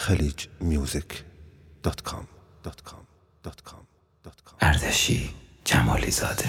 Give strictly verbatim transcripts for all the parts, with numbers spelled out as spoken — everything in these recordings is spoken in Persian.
خلیج میوزیک دات کام دات کام دات کام دات کام اردشی جمالی زاده.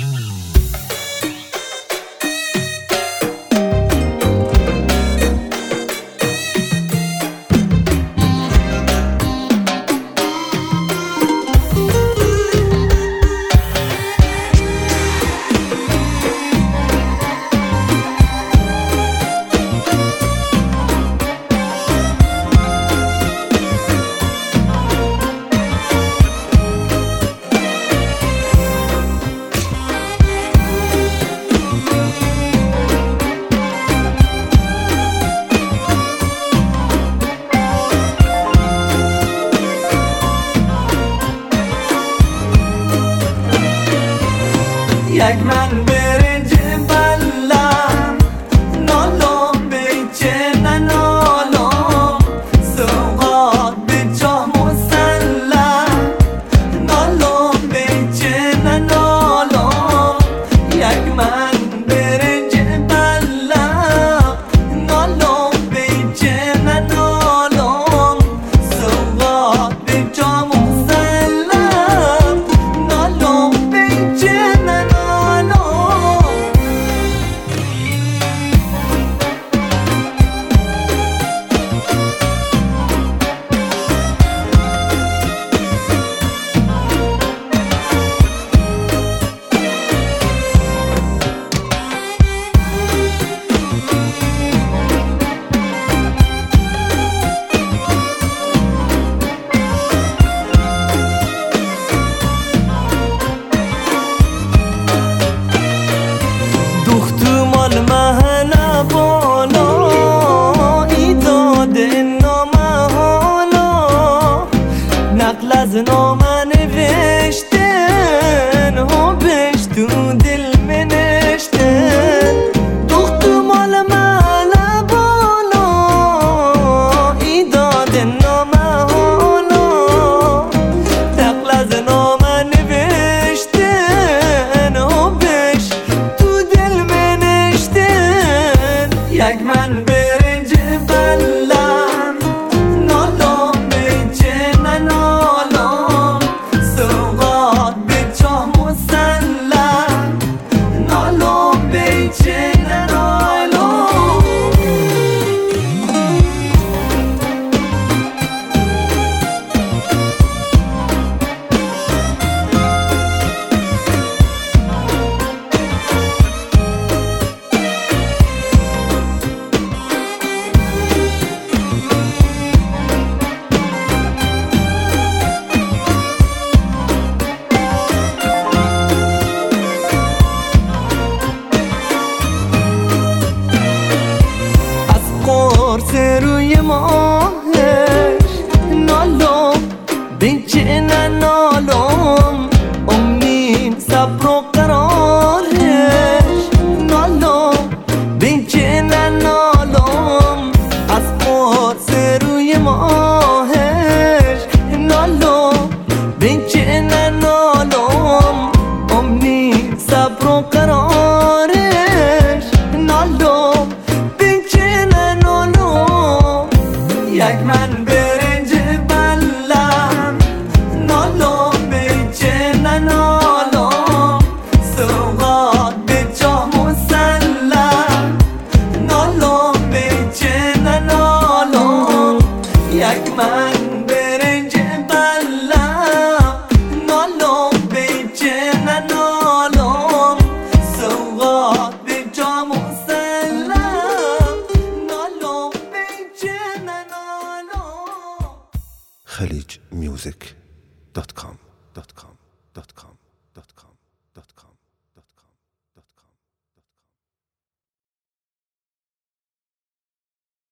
یک من برنج بلم نالم بیچه ننالم سوقات به جا مسلم نالم بیچه ننالم یک من برنج بلم نالم بیچه ننالم سوقات به جا مسلم نالم بیچه المهلا بالا ایداد نامه حالا نقل از نامه نوشتن حبش تو دل منشتن دختم المهلا بالا ایداد نامه حالا نقل از نامه نوشتن حبش تو دل یک من برنج بلم نالم بیچه ننالم سوقات به جا مسلم نالم بیچه ننالم قرص روی ماهش نالم بیچه ننالم امید صبر و قرارش نالم بیچه ننالم از قرص روی ماهش نالم بیچه ننالم امید صبر و قرارش نالم یک من برنج بلم نالم بیچه ننالم سوقات به جا مسلم نالم بیچه ننالم یک من برنج بلم نالم بیچه ننالم سوقات به جا مسلم نالم بیچه خلیج میوزیک دات کام دات کام دات کام